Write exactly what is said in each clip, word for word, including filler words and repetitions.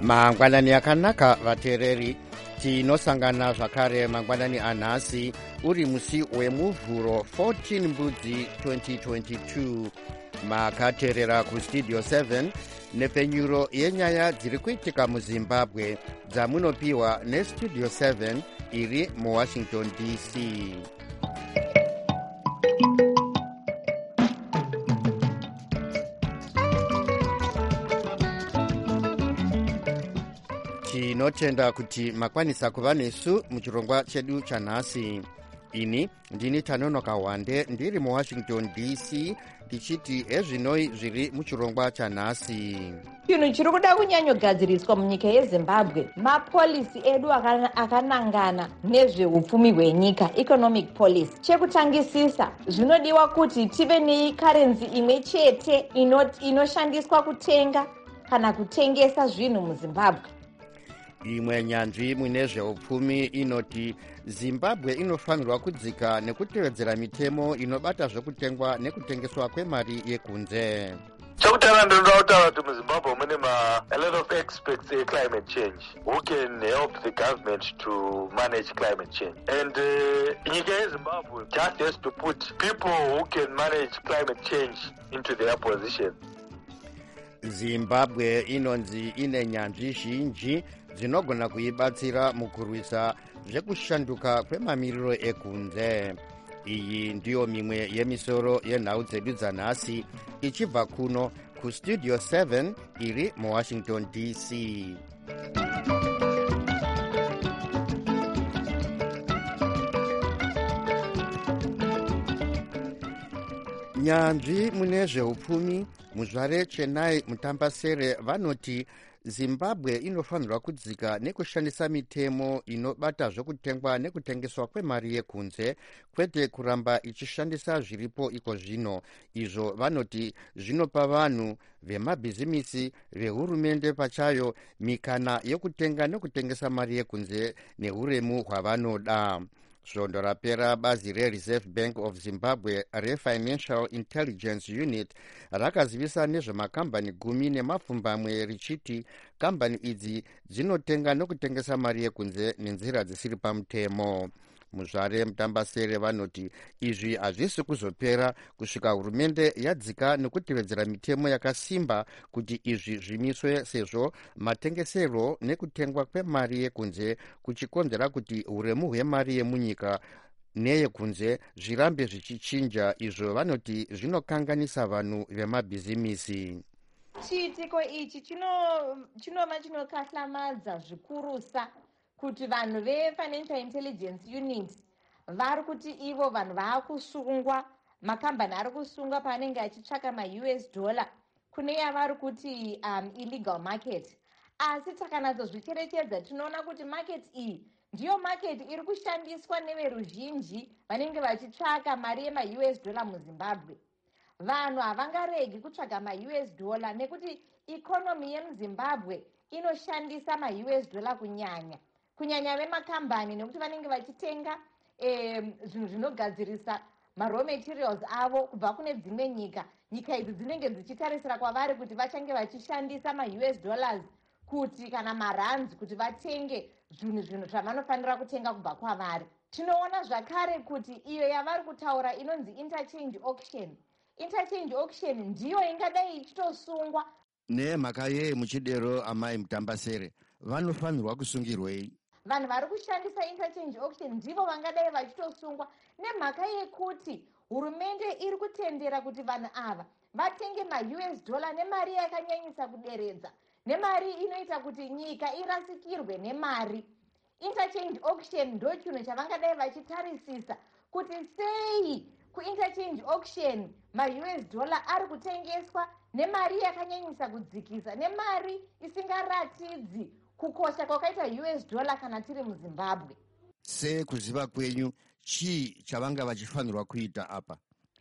mangwanani akanaka vateereri, tinosangana zvakare mangwanani anhasi uri musi wemuvhuro fourteen mbudzi twenty twenty-two. Makateerera kustudio seven nepfenyuro yenyaya dziri kuitika muzimbabwe dzamunopiwa nestudio seven iri muwashington D C. Tinotenda kuti makwanisa kuva nesu muchirongwa chedu chanhasi. Ini ndini Tanonoka Wande ndiri muwashington D C tichiti ezvinoi zviri muchirongwa chanhasi. Chinhu chiri kuda kunyanyogadziriswa munyika yeZimbabwe mapolisi edu akanangana nezveupfumi hwenyika, economic policy. Chekutangisisa, zvinodiwa kuti tive nekarenzi imwe chete inoshandiswa kutenga kana kutengesa zvinhu muZimbabwe. Imwe nyanzvi mune zveupfumi inoti Zimbabwe inofanirwa kudzika nekutevedzera mitemo inobata zvekutengwa nekutengeswa kwemari yekunze. Chakutanga ndinoda kutaura kuti muZimbabwe mune a lot of experts in climate change who can help the government to manage climate change. And nyika uh, yeZimbabwe just has to put people who can manage climate change into their position. Zimbabwe inonzi ine nyanzvi zhinji dzinogona kuibatsira mukurwisa zvekushanduka kwemamiriro ekunze. Iyi ndiyo mimwe yemisoro yenhau dzedu dzanhasi ichibva kuno kustudio seven iri muwashington D C. Nyanzvi mune zveupfumi muzvare Chennai Mutambasere vanoti Zimbabwe inofanirwa kudzika nekushandisa mitemo inobata zvekutengwa nekutengeswa kwemari yekunze, kwete kuramba ichishandisa zviripo iko zvino. Izvo vanoti zvinopa vanhu vemabhizimisi vehurumende pachayo mikana yekutenga nekutengesa mari yekunze neuremu hwavanoda. Svondo rapera bazi reReserve Bank of Zimbabwe reFinancial Intelligence Unit rakazivisa nezvemakambani gumi nemapfumbamwe richiti kambani idzi dzinotenga nokutengesa mari yekunze nenzira dzisiri pamutemo. Muzvare Mutambasere vanoti izvi hazvisi kuzopera kusvika hurumende yadzika nekutevedzera mitemo yakasimba kuti izvi zvimiswe, sezvo matengesero nekutengwa kwemari yekunze kuchikonzera kuti uremu hwemari yemunyika neyekunze zvirambe zvichichinja. Izvo vanoti zvinokanganisa vanhu vemabhizimisi. Chiitiko ichi chinova chinokahlamadza zvikurusa kuti vanhu veFinancial Intelligence Unit vari kuti ivo vanhu vaakusungwa, makambani ari kusungwa paanenge achitsvaka ma-U S dollar kune yavari kuti um, illegal market. Asi takanatsozvicherechedza tinoona kuti market iyi ndiyo market iri kushandiswa neveruzhinji vanenge vachitsvaka mari yema-U S dollar muZimbabwe. Vanhu havangaregi kutsvaga ma-U S dollar nekuti ikonomi yemuZimbabwe inoshandisa ma-U S dollar kunyanya kunyanya vemakambani, nekuti vanenge vachitenga zvinhu eh, zvinogadzirisa ma-raw materials avo kubva kune dzimwe nyika. Nyika idzi dzinenge dzichitarisira kwavari kuti vachange vachishandisa ma-U S dollars kuti kana marands kuti vatenge zvinhu zvinhu zvavanofanira kutenga kubva kwavari. Tinoona zvakare kuti iyo yavari kutaura inonzi interchange auction. Interchange auction ndiyo ingadai ichitosungwa. Nemhaka yeye muchidero amai Mutambasere vanofanirwa kusungirwei? Vanhu vari kushandisa interchange auction ndivo vangadai vachitosungwa nemhaka yekuti hurumende iri kutendera kuti vanhu ava vatenge ma-U S dollar nemari yakanyanyisa kuderedza, nemari inoita kuti nyika irasikirwe nemari. Interchange auction ndo chinhu chavangadai vachitarisisa kuti sei kuinterchange auction ma-U S dollar ari kutengeswa nemari yakanyanyisa kudzikisa, nemari isingaratidzi kukosha kwakaita U S dollar kana tiri muZimbabwe. Se kuziva kwenyu chii chavanga vachifanirwa kuita apa?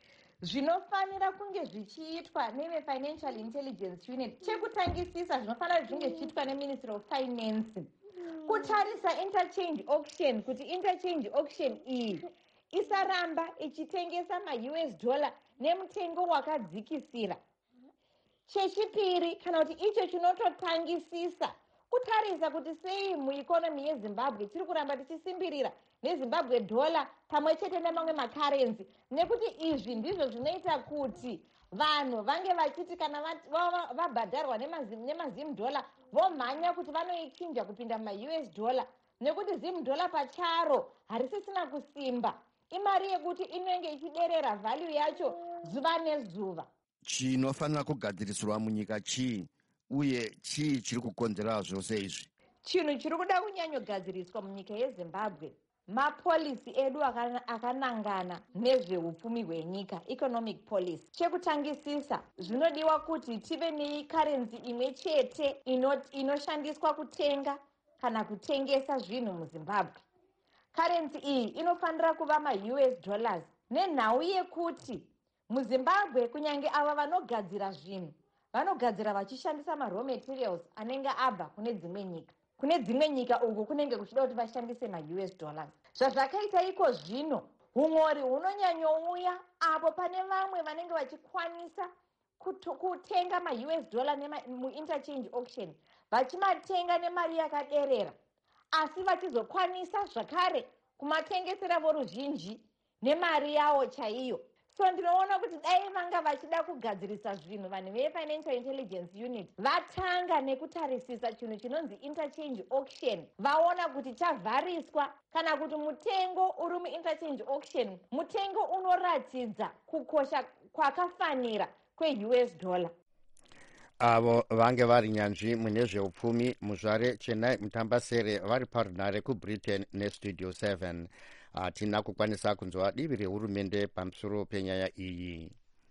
Zvinofanira kunge zvichiitwa neveFinancial Intelligence Unit. Chekutangisisa zvinofanira zvinge zvichiitwa neMinistry of Finance kutarisa interchange auction kuti interchange auction iyi isaramba ichitengesa ma-U S dollar nemutengo wakadzikisira. Chechipiri, kana kuti icho chinototangisisa kutarisa kuti sei muikonomi yezimbabwe tiri kuramba tichisimbirira nezimbabwe dollar pamwe chete nemamwe makarenzi, nekuti izvi ndizvo zvinoita kuti vanhu vange vachiti kana vabhadharwa nemazim dollar vomhanya kuti vanoichinja kupinda muma-U S dollar, nekuti zim dollar pacharo harisisina kusimba. Imari yekuti inenge ichiderera value yacho zuva nezuva. Chinofanira kugadziriswa munyika chii uye chii chiri kukonzera zvose izvi? Chinhu chiri kuda kunyanyogadziriswa munyika yeZimbabwe mapolisi edu akanangana nezveupfumi hwenyika, economic policy. Chekutangisisa, zvinodiwa kuti tive nekarenzi imwe chete inoshandiswa kutenga kana kutengesa zvinhu muZimbabwe. Karenzi iyi inofanira kuva ma-U S dollars, nenhau yekuti muZimbabwe kunyange ava vanogadzira zvinhu vanogadzira vachishandisa ma-raw materials anenge abva kune dzimwe nyika. Kune dzimwe nyika uku kunenge kuchida kuti vashandise ma-U S dollars. Zvazvakaita iko zvino, humori hunonyanyouya apo pane vamwe vanenge vachikwanisa kutenga ma-U S dollar mu-interchange auction, vachimatenga nemari yakaderera, asi vachizokwanisa zvakare kumatengesera voruzhinji nemari yawo chaiyo. So ndinoona kuti dai vanga vachida kugadzirisa zvinhu vanhu ve-Financial Intelligence Unit vatanga nekutarisisa chinhu chinonzi interchange auction, vaona kuti chavhariswa kana kuti mutengo uri mu-interchange auction mutengo unoratidza kukosha kwakafanira kwe-U S dollar. Avo vange vari nyanzvi mune zveupfumi Muzvare Chenai Mutambasere vari parunare kuBritain neStudio seven. Hatina kukwanisa kunzwa divi rehurumende pamusoro penyaya iyi.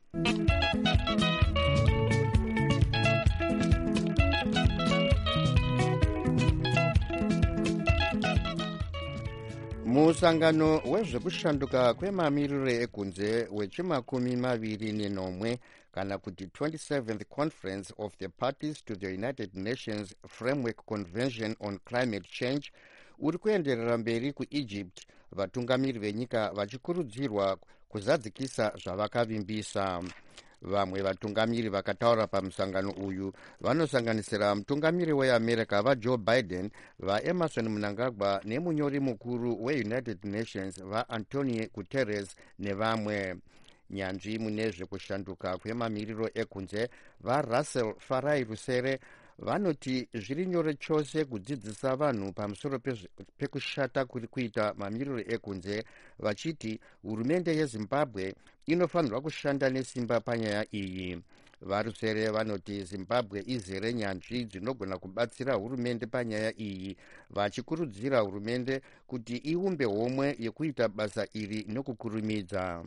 Musangano wezvekushanduka kwemamiriro ekunze wechimakumi maviri nenomwe kana kuti twenty-seventh Conference of the Parties to the United Nations Framework Convention on Climate Change uri kuenderera mberi kuEgypt, vatungamiri venyika vachikurudzirwa kuzadzikisa zvavakavimbisa. Vamwe vatungamiri vakataura pamusangano uyu vanosanganisira mutungamiri weAmerica vaJoe Biden, vaEmerson Mnangagwa nemunyori mukuru weUnited Nations vaAntonio Guterres nevamwe. Nyanzvi mune zvekushanduka kwemamiriro ekunze vaRussell Farai Rusere vanoti zviri nyore chose kudzidzisa vanhu pamusoro pekushata kuri kuita mamiriro ekunze, vachiti hurumende yeZimbabwe inofanirwa kushanda nesimba panyaya iyi. Varusere vanoti Zimbabwe izere nyanzvi dzinogona kubatsira hurumende panyaya iyi, vachikurudzira hurumende kuti iumbe homwe yekuita basa iri nokukurumidza.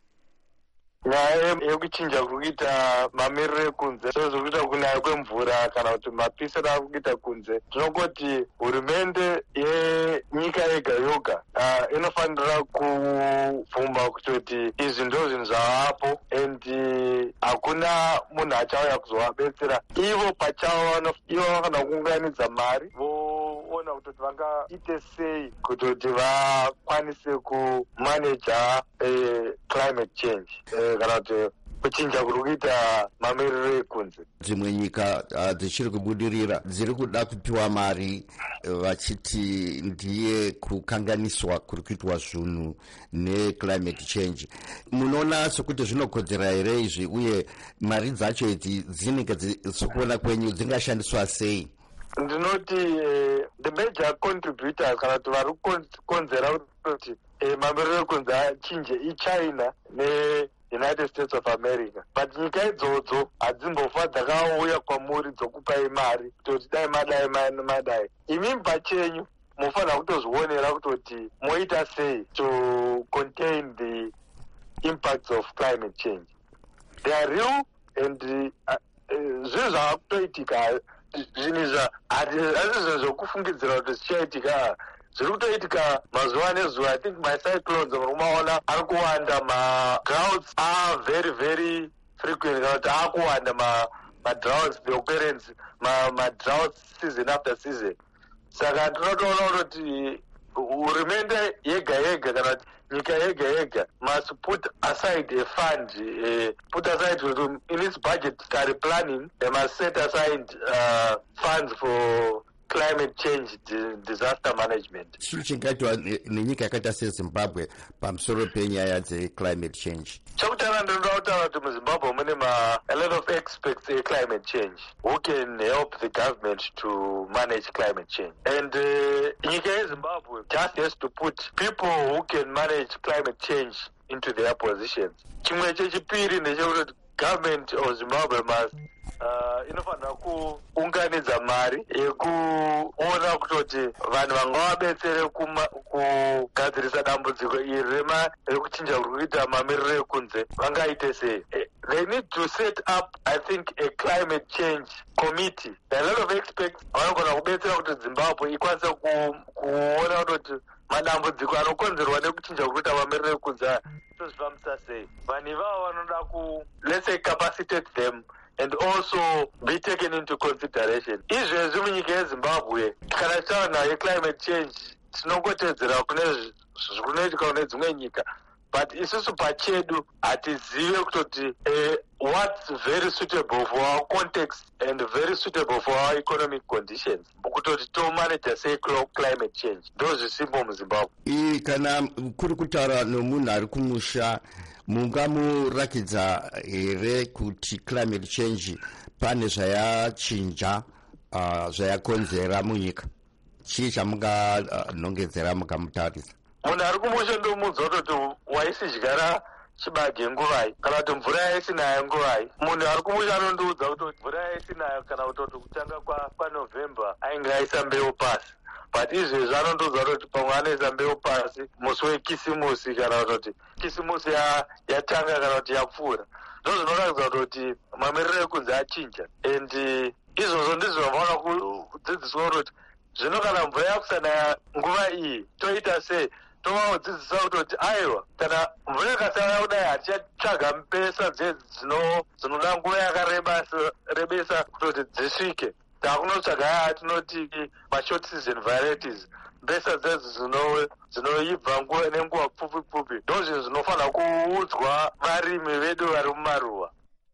Nyaya yekuchinja kuita mamiriro ekunze sezvekuita kunaya kwemvura kana kuti mapisiro ari kuita kunze, tinongoti hurumende yenyika yega yoga uh, inofanira kubvuma kutoti izvi ndo zvinhu zvavapo and hakuna munhu achauya kuzovabetsera. Ivo pachavo ivo vanofanira kuunganidza mari voona kutoti vangaite sei kutoti vakwanise kumaneja uh, climate change uh, kana kuti kuchinja kuri kuita mamiriro ekunze. Dzimwe nyika dzichiri kubudirira dziri kuda kupiwa mari vachiti ndiye kukanganiswa kuri kuitwa zvinhu neclimate change. Munoona sokuti zvinokodzera here izvi uye mari dzacho idzi dzinenge sokuona kwenyu dzingashandiswa sei? Ndinoti uh, the major contributors kana kuti vari kukonzera kuti uh, mamiriro ekunze achinje iChina ne United States of America, but nyika idzodzo hadzimbofa dzakauya kwamuri dzokupai mari kutoti dai madai madai. Imi pachenyu mufanira kutozvionera kutoti moita sei to contain the impacts of climate change. They are real and zvinhu zvavakutoitika zvinhu izva hazvi zvinhu zvokufungidzira kuti zvichaitika. Zviri kutoitika mazuva nezuva. I think my cyclones munomaona ari kuwanda, ma droughts are very very frequent kana kuti ari kuwanda ma ma droughts, the occurrence ma ma droughts season after season. Saka tinotoona kuti hurumende yega yega kana nyika yega yega must put aside a fund, uh, put aside in its budgetary planning they must set aside uh, funds for climate change di- disaster management. chii chingaitwa ne- nenyika yakaita sezimbabwe pamusoro penyaya dzeclimate change? Chokutanga ndinoda kutaura kuti muzimbabwe mune ma a lot of experts in climate change who can help the government to manage climate change. And uh, nyika yezimbabwe just has to put people who can manage climate change into their positions. Chimwe chechipiri ndechekuti government of Zimbabwe must uh, inofanira kuunganidza mari yekuona kutoti vanhu vangavabetsere kugadzirisa dambudziko iri rema rekuchinja kuri kuita mamiriro ekunze vangaite sei. They need to set up, I think, a climate change committee. There are a lot of experts vanogona kubetsera kuti Zimbabwe ikwanise kuona kutoti madambudziko anokonzerwa nekuchinja kuri kuita mamiriro ekunze tozvifambisa sei. Vanhu ivavo vanoda ku, let's say, capacitate them and also be taken into consideration. Izvezvi munyika yeZimbabwe kana tichitaura yeclimate change tinongotedzera kune zvinoitika kune dzimwe nyika, but isusu pachedu hatizive kutoti uh, what's very suitable for our context and very suitable for our economic conditions kutoti tomanage sei climate change. Ndo zvisimbo muZimbabwe. Ii kana kuri kutaura nomunhu ari kumusha, mungamurakidza here kuti climate change pane zvayachinja uh, zvayakonzera munyika? Chii chamunganongedzera uh, mukamutaridza? Munhu ari kumusha ndomuudza kutoti waisidyara chibage nguvai kana kuti mvura yaisinaya nguvai. Munhu ari kumusha anondiudza kuti mvura yaisinaya kana kutoti kutanga kwanovhemba ainge aisa mbeu pasi, but izvezvi anondiudza kuti pamwe anoisa mbeu pasi musi wekisimusi kana kutoti kisimusi yatanga kana kuti yapfuura. Ndo zvinoratidza kuti mamiriro ekunze achinja, and izvozvo ndizvo zvavaona kudzidziswa kuti zvino kana mvura yakusanaya nguva iyi toita sei. Tovakudzidzisa kutoti aiwa kana mvura yakasara kudai hatichatsvaga mbesa dzinoda nguva yakarebesa kutoti dzisvike. Takunotsvaga yaa tinoti mashort season varieties, mbesa dzedzo dzinoibva nenguva pfupi pfupi. Ndo zvinhu zvinofanira kuudzwa varimi vedu vari mumaruwa.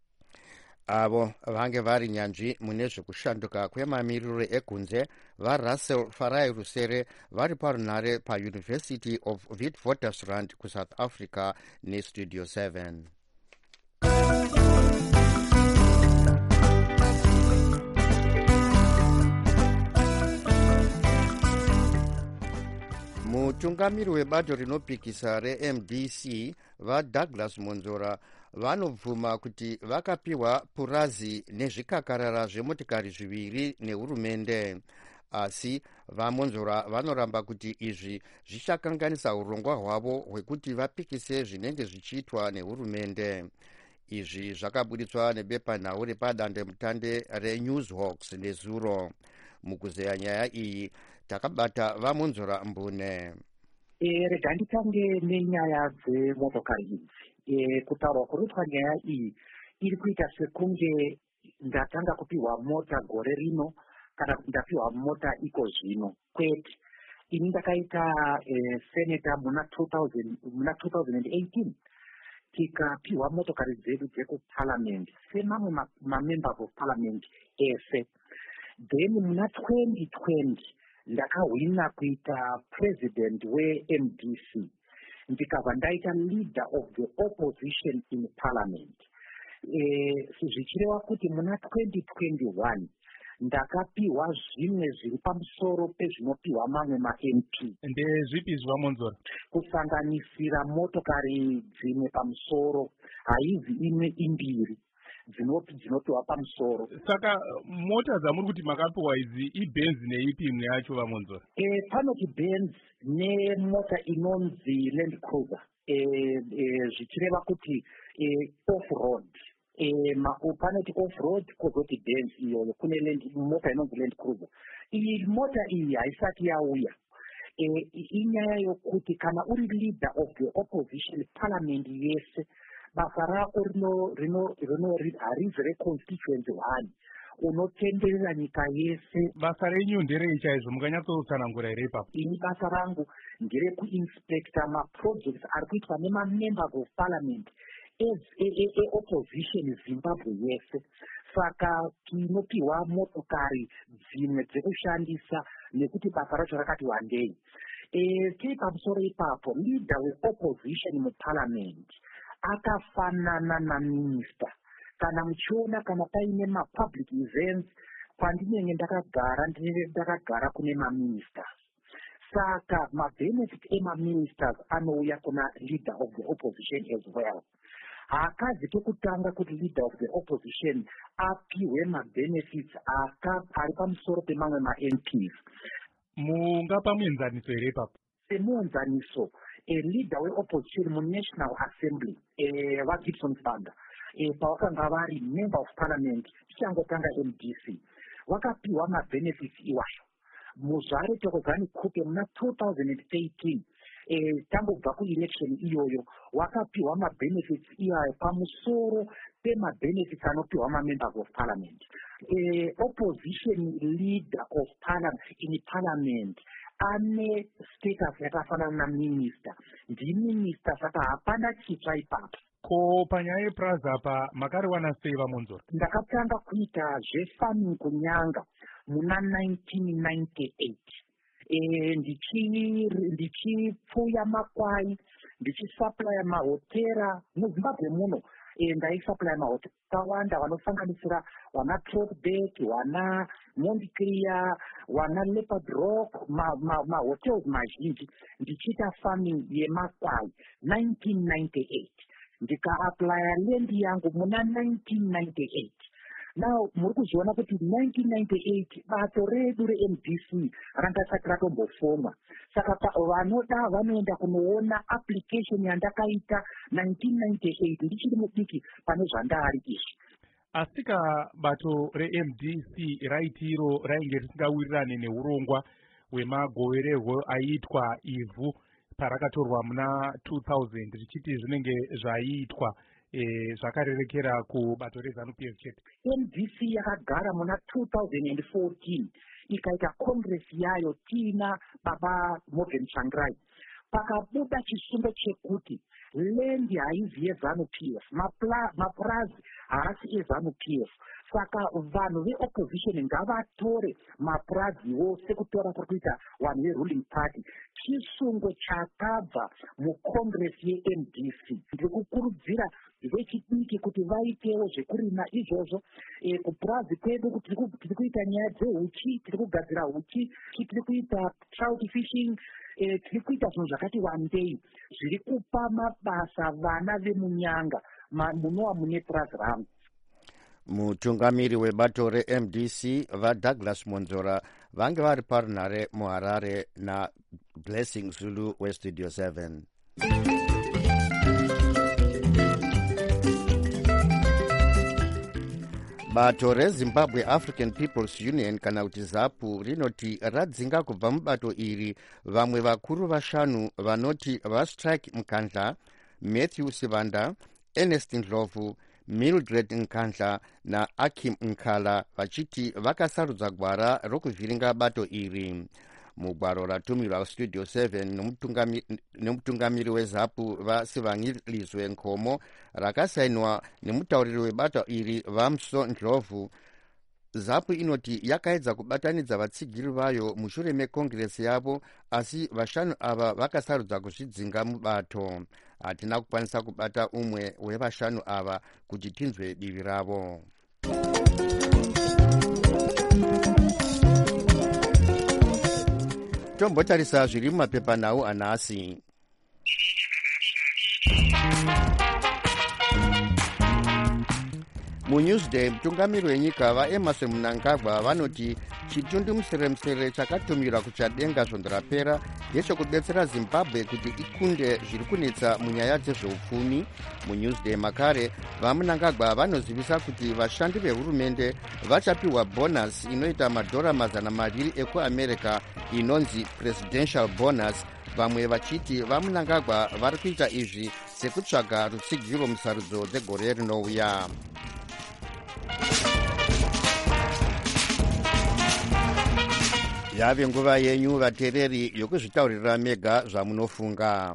Avo vange vari nyanzvi mune zvekushanduka kwemamiriro ekunze vaRussell Farai Rusere vari parunhare paUniversity of Witwatersrand kuSouth Africa neStudio seven. Mutungamiri webato rinopikisa reM D C vaDouglas Monzora vanobvuma kuti vakapiwa purazi nezvikakarara zvemotikari zviviri nehurumende, asi vaMonzora vanoramba kuti izvi zvichakanganisa urongwa hwavo hwekuti vapikise zvinenge zvichiitwa nehurumende. Izvi zvakabuditswa nebepanhau repadandemutande reNewshawks nezuro. Mukuzeya nyaya iyi takabata vaMonzora mbune. E, rega nditange nenyaya dzemotokari idzi. E, kutaurwa kuruitwa nyaya iyi iri kuita sekunge ndatanga kupiwa mota gore rino kana kuti ndapiwa mota iko zvino. Kwete, ini ndakaita e, seneta muna two thousand eighteen tikapiwa motokari dzedu dzekuparliament semamwe mamembers of parliament ese. Then muna twenty twenty ndakahwina kuita president weM D C, ndikabva ndaita leader of the opposition in parliament. E, zvichireva kuti muna twenty twenty-one ndakapiwa zvimwe zviri pamusoro pezvinopiwa mamwe maM P. Ndezvipi zvaMonzora? Kusanganisira motokari dzimwe pamusoro, haizi imwe imbiri dzinopiwa pamusoro. Saka mota dzamuri kuti makapiwa idzi iBenz neipi imwe yacho vaMonzora? E, panoti Benz nemota inonzi Land Cruiser. E, e, zvichireva kuti e, off-road. E, ma, panoti off-road kozoti Benz iyoyo kune land, mota inonzi Land Cruiser. Iyi mota iyi haisati yauya. E, inyaya yokuti kana uri leader of the opposition parliament yese basa rako rino rino rino harizi reconstituency one unotenderera nyika yese. Basa renyu nderei chaizvo, mukanyatsoutsanangura here ipapo? Ini basa rangu nderekuinspecta maprojects ari kuitwa nemamembers of parliament e opposition Zimbabwe yese. saka tinopiwa motokari dzimwe dzekushandisa nekuti basa racho rakati wandei. E, tiri pamusoro ipapo leader weopposition muparliament akafanana naminista. Kana muchiona kana paine mapublic events kwandinenge ndakagara ndinenge ndakagara kune maministers. Saka mabenefit emaministers anouya kuna leader of the opposition as well. Haakazi kekutanga kuti leader of the opposition apiwe mabenefits ari pamusoro pemamwe ma-M Ps. Mungapa muenzaniso here ipapo? Semuenzaniso, a leader weopposition munational assembly, e, vaGibson Banda, e, pavakanga vari member of parliament, tichangotanga M D C, vakapiwa mabenefits iwayo. Muzvare Thokozani Kupe muna two thousand eighteen, e, tangobva kuelection iyoyo, vakapiwa mabenefits iwayo pamusoro pemabenefits anopiwa mamembers of parliament. A opposition leader of parliament in parliament ane status yakafanana na minister. Ndi minister saka hapana chitsva ipapo. Ko panyaya yePraza apa makariwana sei vaMonzora? Ndakatanga kuita zvefarming kunyanga muna nineteen ninety-eight. E, ndichi ndichipfuya makwai, ndichisupply mahotera muZimbabwe muno. E, ndaisupply mahotera akawanda vanosanganisira wana Troutbeck, wana Mondclear, wana Leopard Rock, mahotels ma, ma mazhinji. Ndichiita farming yemakwai nineteen ninety-eight. Ndika-applya land yangu muna nineteen ninety-eight. Now, muri kuziona kuti nineteen ninety-eight bato redu re-M D C rangasati ratombofomwa. Saka vanoda vanoenda kunoona application yandakaita nineteen ninety-eight ndichiri mudiki pane zvandari izvi. Asika bato re-M D C raitiro rainge risingawirirane neurongwa hwemagovererwo aiitwa ivhu parakatorwa muna two thousand richiti zvinenge zvaiitwa e, zvakarerekera kubato reZANU P F chete. M D C yakagara muna two thousand fourteen ikaita congress yayo tina baba Morgan Tsvangirai. Pakabuda chisungo chekuti land haizi yeZANU P F, mapurazi haasi eZANU P F. Saka vanhu veopposition ngavatore mapuraziwo sekutora kuri kuita vanhu veruling party. Chisungo chakabva mucongress ye-M D C. Ndikukurudzira vechidiki kuti vaitewo zvekurima izvozvo. E, kupurazi kwedu tiri kuita nyaya dzehuchi, tiri kugadzira huchi, tiri kuita trout fishing, e, tiri kuita zvinhu zvakati wandei zviri kupa mabasa vana vemunyanga munova mune purazi rangu. Mutungamiri webato re-M D C vaDouglas Monzora vange vari parunhare muHarare naBlessing Zulu weStudio seven. Bato reZimbabwe African People's Union kana kuti ZAPU rinoti radzinga kubva mubato iri vamwe vakuru vashanu vanoti vaStrike Mkandla, Matthew Sivanda, Ernest Ndlovu, Mildred Nkandla naAkim Nkala vachiti vakasarudza gwara rokuvhiringa bato iri. Mugwaro ratumirwa Studio seven nemutungamiri weZAPU vaSivangilizwe Nkomo rakasainwa nemutauriri webato iri Vamso Ndlovu, ZAPU inoti yakaedza kubatanidza vatsigiri vayo mushure mekongresi yavo, asi vashanu ava vakasarudza kuzvidzinga mubato. Hatina kukwanisa kubata umwe wevashanu ava kuti tinzwe divi ravo. Tombotarisa zviri mumapepanhau anhasi. MuNewsday mutungamiri wenyika vaEmerson Mnangagwa vanoti chitundumusere-musere chakatumira kuchadenga svondo rapera ndechekudetsera Zimbabwe kuti ikunde zviri kunetsa munyaya dzezveupfumi. MuNewsday makare vaMnangagwa vanozivisa kuti vashandi vehurumende vachapiwa bonus inoita madhora mazana maviri ekuamerica inonzi presidential bonus, vamwe vachiti vaMnangagwa vari kuita izvi sekutsvaga rutsigiro musarudzo dzegore rinouya. Yave nguva yenyu vateereri yokuzvitaurira mega zvamunofunga.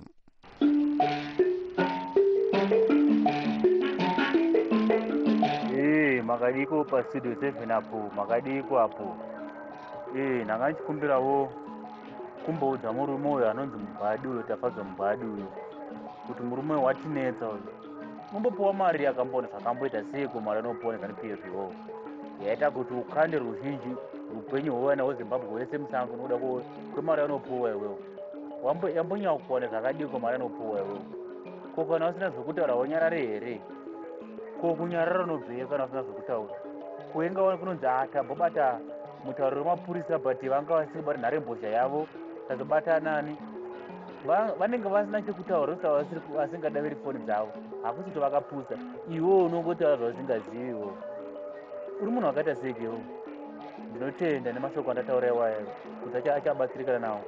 makadiko pastudio seven apo makadiko apo eh ndanga ndichikumbirawo kumboudza murume uyo anonzi Mubhadi uyo tafadzwa Mubhadi uyo kuti murume watinetsa uyo umbopuwa mari yakambona zvakamboita seko mari inoponesa P F O yaita kuti ukande ruzhinji upenyu hwevana weZimbabwe wese musango unoda kwemari anopuwa iwewe yambonyanya kuona zvakadiko mari anopuwa iwewe ko kana usina zvekutaura wonyarare here ko kunyarara unobveyo kana usina zvekutaura kuenga kunonzi atambobata mutauriro wemapurisa but vanga vasiri bata nharembozha yavo tazobata nani vanenge vasina chekutaura kuti vasingadaviri foni dzavo hakusito vakapusa iwo unongotaura zvausingaziviwo uri munhu wakaita sekewo ndinotenda nemashoko andataura iwayo kuti achabatsirikana nawo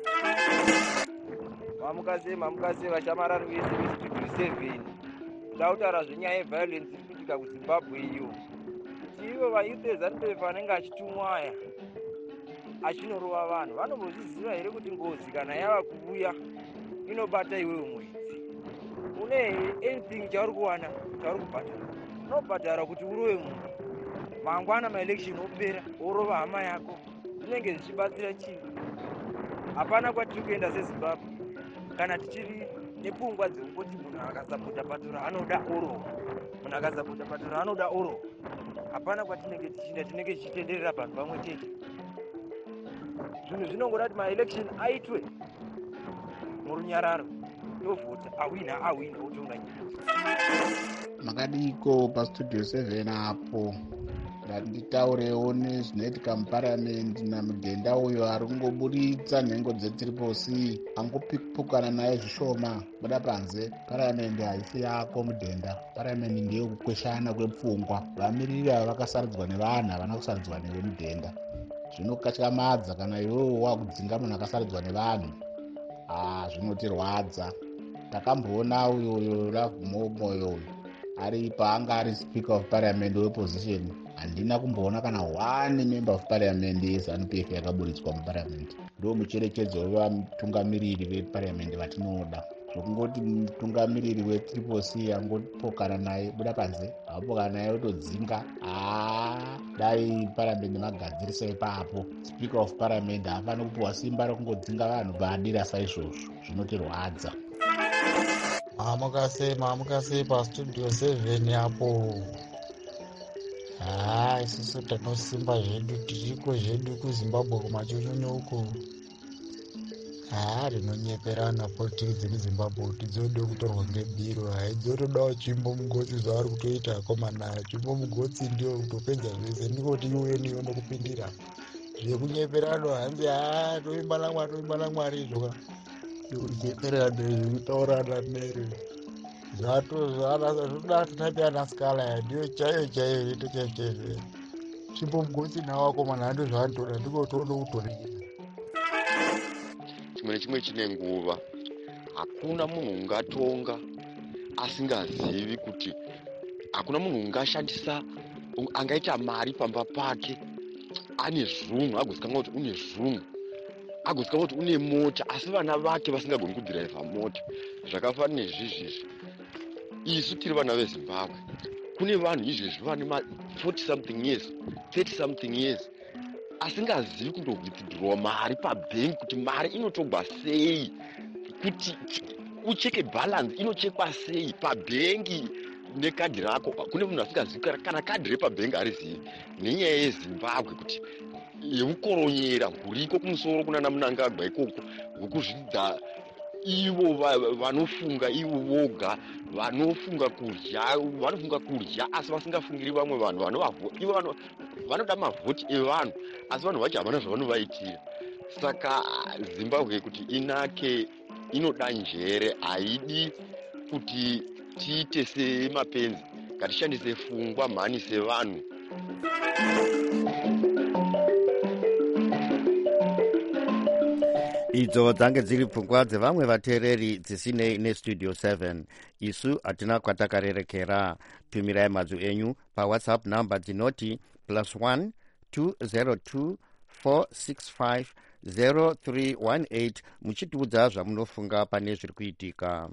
mamukase mamukase vashamarari vese vestudio seven tautaura zvenyaya yeviolence iri kuitika kuZimbabwe iyo kuti ivo vayouth eZANU-P F anenge achitumwa aya achinorova vanhu vanombozviziva here kuti ngozi kana yava kuuya inobata iwewe muridzi une anything chauri kuwana chauri kubhadhara unobhadhara kuti urove munhu mangwana maelection opera orova hama yako zvinenge zvichibatsira chii hapana kwatiri kuenda seZimbabwe kana tichiri nepfungwa dzekungoti munhu akasapota patura anoda oro munhu akasapota patura anoda oro hapana kwatinenge tichienda tinenge tichitenderera vanhu vamwe chete zvinhu zvinongoda kuti maelection aitwe murunyararo tovhota awina awina otonga nyika makadiko pastudio seven apo nditaurewo nezvinoitika muparamendi namudhenda uyo ari kungoburitsa nhengo dzetriposi angopikipukana naye zvishoma buda panze. Paramendi haisi yako mudhenda, paramendi ndiyo kukweshana kwepfungwa. Vamiriri ava vakasaridzwa nevanhu havana kusaridzwa newe mudhenda. Zvinokatyamadza kana iwewo wakudzinga munhu akasaridzwa nevanhu. Ah, zvinotirwadza. Takamboona uyo uyo Ravhumomo uyo ari paanga ari speaker of parliament weopposition. Handina kumboona kana one member of parliament yeZANU-P F yakaburitswa muparliament. Ndo mucherechedzo wevatungamiriri veparliament vatinoda. Zvokungoti mutungamiriri wetriple C angopokana naye buda panze, apokana naye otodzinga. Ah, dai parliament magadzirisa ipapo. Speaker of parliament hafana kupiwa simba rekungodzinga vanhu paadira saizvozvo. Zvinotirwadza. Mamukasema mamukase pastudio seven apo. Ah, isusu tinosimba zvedu, tiriko zvedu kuZimbabwe kumachonyonyo uko. Ah, rinonyeperana politiki dzemuZimbabwe kuti dzode kutorwa ngebiro. Haidzotodawo chimbo mugotsi zvavari kutoita akomana. Chimbo mugotsi ndio kutopedza zvese, ndikoti iwe niyo ndokupindira. Zvekunyeperana hanzi ah, toimba naMwari, toimba naMwari izvo. Ndokunyeperana zvekutaurana nere. Zvato zvarasa zvoda tatapiana skala ndio chayo chayo yeto chayo. Chimbo mugotsi nawako mana ndo zvantoda ndiko toda kutorika. Chimwe nechimwe chine nguva. Hakuna munhu ungatonga asingazivi kuti hakuna munhu ungashandisa angaita mari pamba pake ane zvunhu agozikanga kuti une zvunhu agozikanga kuti une mota asi vana vake vasingagoni kudhiraivha mota. Zvakafanana nezvizvizvi isu tiri vana veZimbabwe, kune vanhu izvezvi vane ma forty something years thirty something years asingazivi kundowithdrawa mari pabhengi, kuti mari inotogwa sei, kuti ucheke balance inochekwa sei pabhengi nekadhi rako. Kune munhu asingazivi kana kadhi repabhengi harizivi. Nenyaya yeZimbabwe kuti yeukoronyera huriko kumusoro kunana Mnangagwa ikoko hwekuzvidza ivo vanofunga ivo voga, vanofunga kurya, vanofunga kurya asi vasingafungiri vamwe vanhu vanovavhota. Ivo vanoda mavhoti evanhu asi vanhu vacho havana zvavanovaitira. Saka Zimbabwe kuti inake inoda njere, haidi kuti tiite semapenzi, ngatishandise pfungwa mhani sevanhu. Idzo dzange dziri pfungwa dzevamwe vateereri dzisinei nestudio seven. Isu hatina kwatakarerekera. Tumirai mazwi enyu pawhatsapp number dzinoti plus one two zero two four six five zero three one eight muchitiudza zvamunofunga pane zviri kuitika.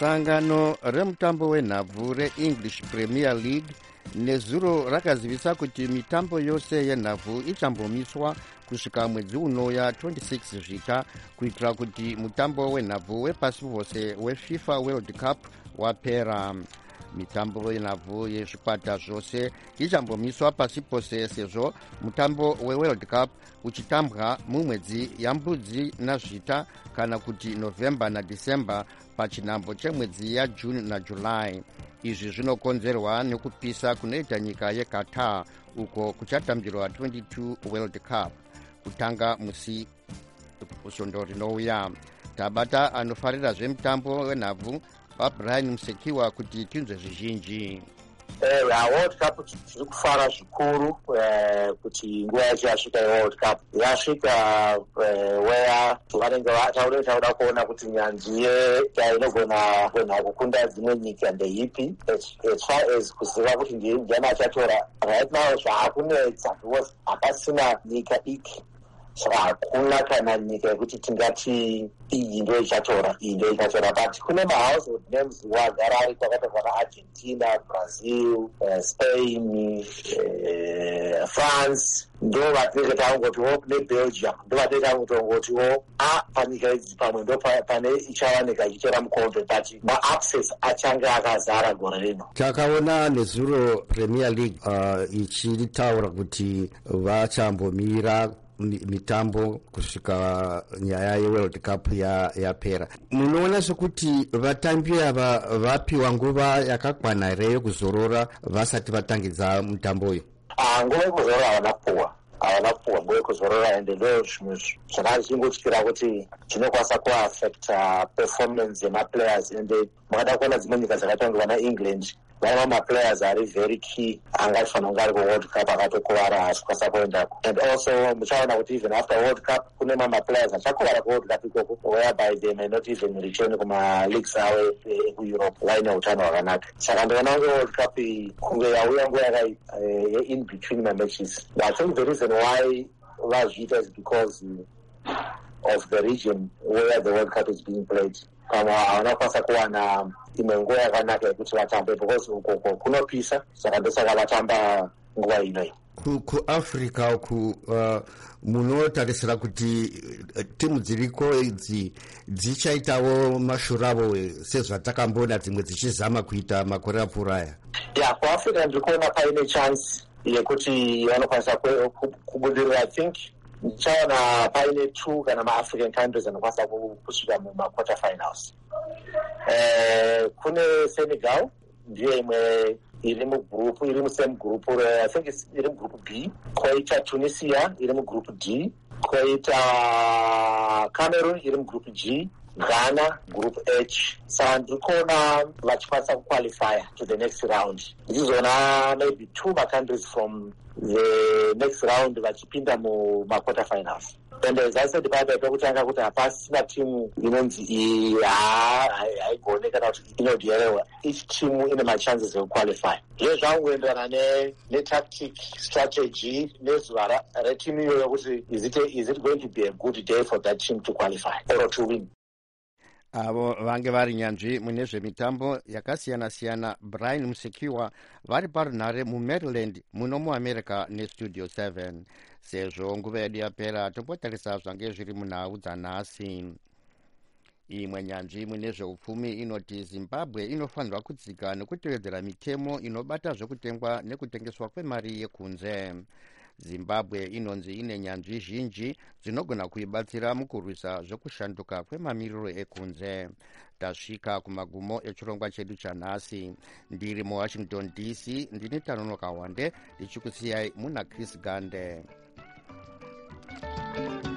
sangano remutambo wenhabvu reEnglish Premier League nezuro rakazivisa kuti mitambo yose yenhabvu ichambomiswa kusvika mwedzi unouya twenty-six zvika kuitira kuti mutambo wenhabvu wepasi pose weFIFA World Cup wapera. Mitambo yenhabvu yezvikwata zvose ichambomiswa pasi pose sezvo mutambo weWorld Cup uchitambwa mumwedzi yambudzi nazvita kana kuti November naDecember pachinhambo chemwedzi yaJune naJuly. Izvi zvinokonzerwa nekupisa kunoita nyika yeQatar uko kuchatambirwa twenty-two World Cup kutanga musi ushondo rinouya. Tabata anofarira zvemutambo wenhabvu Brian Musekiwa kuti tinzwe zvizhinji. Eh, World Cup tiri kufara zvikuru kuti nguva yacho yasvika yeWorld Cup yasvika where vanenge vataure tauda kuona kuti nyanzvi inogona kugona kukunda dzimwe nyika ndeipi as far as kuziva kuti ndiani achatora. Right now zvaakunetsa because hapasina nyika iki, saka hakuna kana nyika yekuti tingati iyi ndo ichatora iyi ndo ichatora, but kune mahousehold names wagara ari kwakaita kana Argentina, Brazil, uh, Spain, uh, France ndo vatinenge tangotiwo neBelgium ndo vatinenge tangotongotiwo a panyika idzi pamwe ndo pane ichawanika ichitora mukombe, but maaccess achange akazara gore rino. Takaona nezuro Premier League uh, ichitaura kuti vachambomira mitambo kusvika nyaya yeWorld Cup yapera. Munoona sekuti vatambi ava vapiwa nguva yakakwana here yekuzorora vasati vatangidza mutambo uyu? Ah, nguva yekuzorora havana kupuwa havana kupuwa nguva yekuzorora, ende ndo zvimwe zvakazvingotyira kuti zvinokwanisa kuaffecta performance yemaplayers. Ende makada kuona dzimwe nyika dzakatongerwa naEngland vana maplayers ari very key angafanira kunge ari kuWorld Cup akatokuvara haasi kukwanisa kuendako. And also muchaona kuti even after World Cup kune mamaplayers achakuvara kuWorld Cup ikoko whereby they may not even return kumaleagues avo ekuEurope vaine utano hwakanaka. Saka ndinoona kunge World Cup kunge yauya nguva yakaipa in between mamatches. I think the reason why vazviita is because of the region where the World Cup is being played. Pamwe havana kukwanisa kuwana imwe nguva yakanaka yekuti vatambe because ukoko kunopisa, saka ndosaka vatamba nguva inoyi. KuAfrica ku uh, munotarisira kuti uh, timu dziriko idzi dzichaitawo mashuravo sezvatakambona dzimwe dzichizama kuita makore apfuura aya? Ya, kuAfrica ndikuona paine chance yekuti vanokwanisa kubudirira. I think ndichaona paine two kana maAfrican countries anokwanisa kusvika mumaquarter finals. Eh, kune Senegal ndiyo imwe iri mugroup iri musame group, I think iri mugroup B. Koita Tunisia iri mugroup D. Koita Cameroon iri mugroup G. Ghana group H. Saka ndikuona vachikwanisa kuqualify to the next round. Ndichizona maybe two countries from the next round vachipinda mumaquarter finals. And as I said about pekutanga kuti hapasina timu inonzi iyi haigone kana kuti inodierewa. Each team ine machances ekuqualify. Zvino zvangoenderana netactic strategy nezuva retimu iyoyo kuti is it, is it going to be a good day for that team to qualify or to win. Avo vange vari nyanzvi mune zvemitambo yakasiyana-siyana. Brian Musekiwa vari parunhare muMaryland muno muAmerica neStudio seven. Sezvo nguva yedu yapera tombotarisa zvange zviri munhau dzanhasi. Imwe nyanzvi mune zveupfumi inoti Zimbabwe inofanirwa kudzika nekutevedzera mitemo inobata zvekutengwa nekutengeswa kwemari yekunze. Zimbabwe inonzi ine nyanzvi zhinji dzinogona kuibatsira mukurwisa zvekushanduka kwemamiriro ekunze. Tasvika kumagumo echirongwa chedu chanhasi. Ndiri muWashington D C, ndini Tanonoka Wande ndichikusiyai muna Chris Gande.